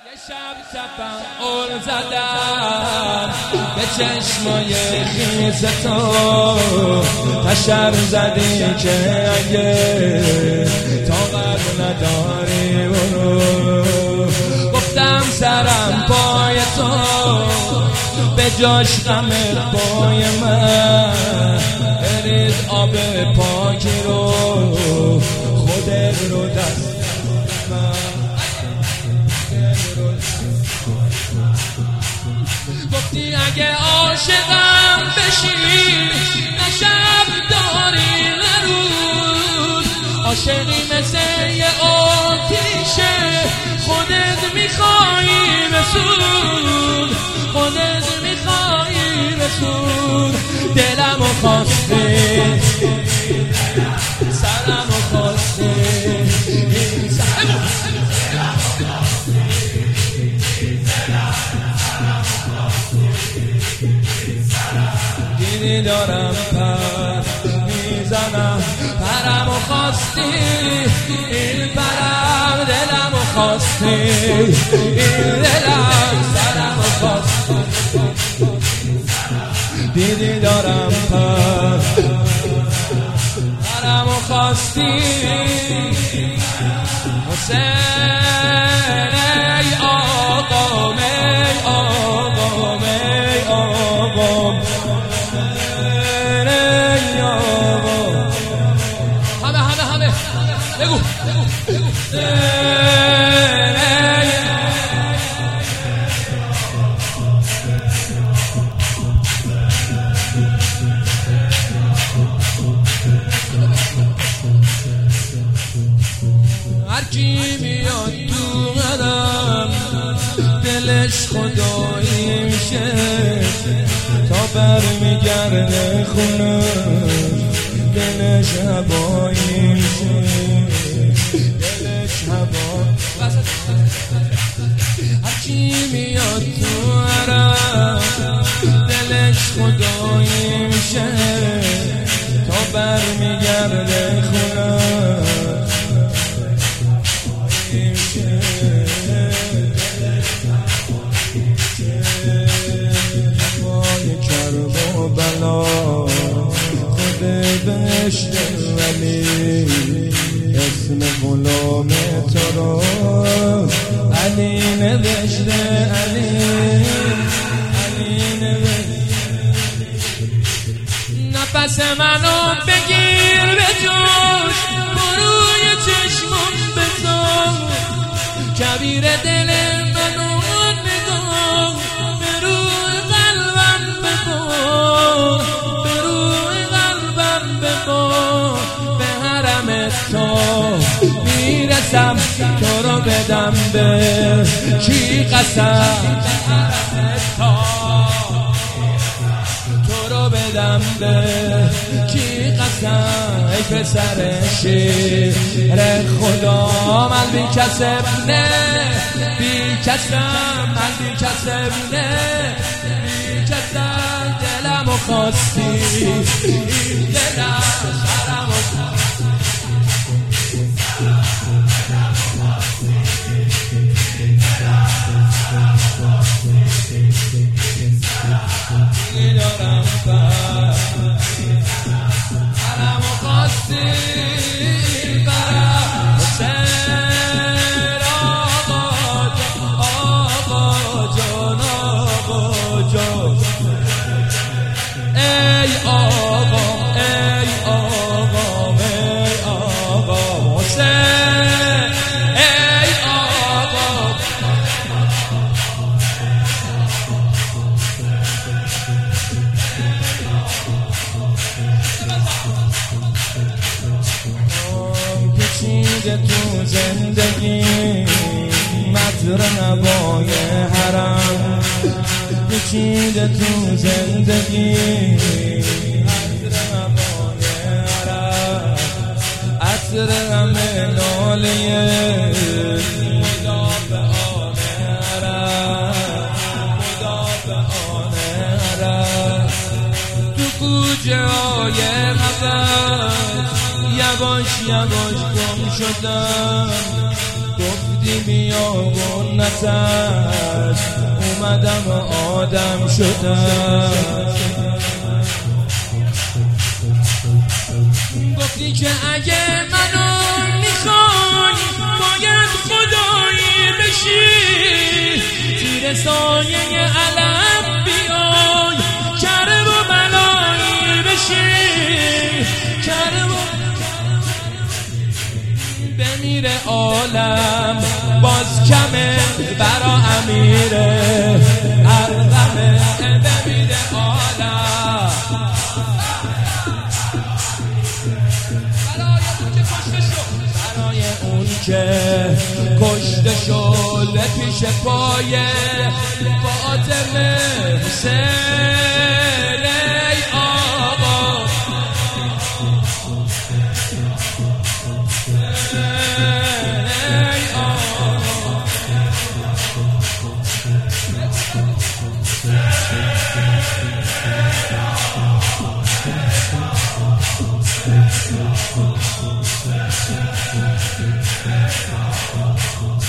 شب تفعول زدم به چشمای خیز تو، تشر زدی که اگه طاقت نداری برو. گفتم سرم پای تو، به جاش غم پای من، بریز آب پاکی رو خودت رو دست گفتی اگه عاشقم بشی نه شب داری نه روز، عاشقی مثل یه آتیشه خودت میخوایی بسوز، خودت میخوایی بسوز. دلمو خواستی سرمو خواستی دیدی دارم پر میزنم، پرمو خواستی این پرم، دلمو خواستی این دلم، سرمو خواستی دیدی دارم پر پرمو خواستی. حسین ای آقام ای آقام ای آقام، همه بگو هرکی میاد تو قدم دلش خدایی میشه، تا برمیگرده خونه دلش هوایی میشه، دلش هوایی. هرکی میاد تو قدم دلش خدایی میشه، تا برمیگرده خونه بلا خود بهشت ولی اسم غلام تو رو علی نوشته، علی نوشته. نفس منو بگیر به جوش، بروی چشمم بزن، کبیر دل منو نگاه، به روی قلبم ببار، به روی قلبم ببار. به حرم تو میرسم تو رو بدم به کی قسم، تو رو بدم به کی قسم. ای پسر شیر خدا من بی کسب نه، بی کسم من بی کسب نه، بی کسم. دلمو خواستی دلم، سرمو خواستی دارم پر سرمو خواستی برم. حسین آقا جان آقا جان ای آقا ای آقا ای آقا حسین ای آقا. پیچیده تو زندگی مدر نوای حرم، پیچیده تو زندگی عطر نوای حرم، عطر همه ناله مدافعان حرم، مدافعان حرم. تو کوچه های مقصد یواش یواش گم شدم، گفتی بی بیابونتش اومدم آدم شدم. گفتی که اگه منو میخوای باید خدایی بشی، زیر سایه علم بیای کرب و بلایی بشی، کرب و بمیره عالم باز کمه برا امیره ارغمه، بمیره عالم برای اون که کشته شد پیش پای فاطمه حسین. ای آقا ای آقا